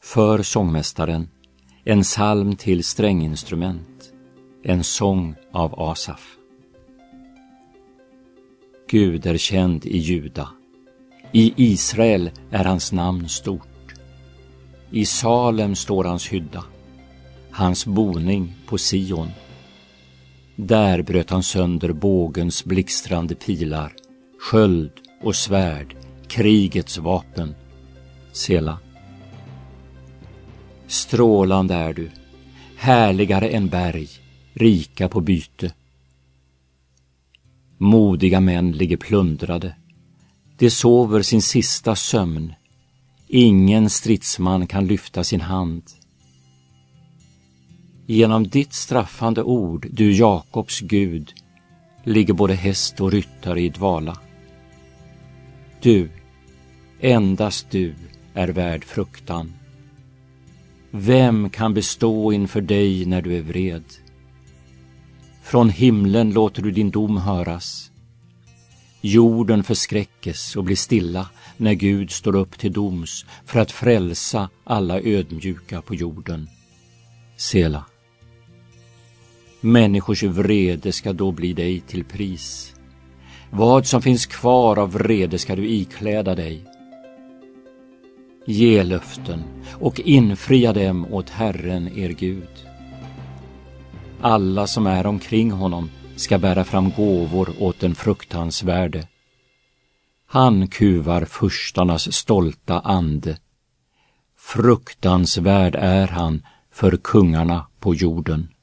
För sångmästaren, en psalm till stränginstrument, en sång av Asaf. Gud är känd i Juda, i Israel är hans namn stort. I Salem står hans hydda, hans boning på Sion. Där bröt han sönder bågens blixtrande pilar, sköld och svärd, krigets vapen. Sela. Strålande är du, härligare än berg, rika på byte. Modiga män ligger plundrade, de sover sin sista sömn. Ingen stridsman kan lyfta sin hand. Genom ditt straffande ord, du Jakobs Gud, ligger både häst och ryttare i dvala. Du, endast du, är värd fruktan. Vem kan bestå inför dig när du är vred? Från himlen låter du din dom höras. Jorden förskräckes och blir stilla när Gud står upp till doms för att frälsa alla ödmjuka på jorden. Sela. Människors vrede ska då bli dig till pris. Vad som finns kvar av vrede ska du ikläda dig. Ge löften och infria dem åt Herren er Gud. Alla som är omkring honom ska bära fram gåvor åt den fruktansvärde. Han kuvar furstarnas stolta ande. Fruktansvärd är han för kungarna på jorden.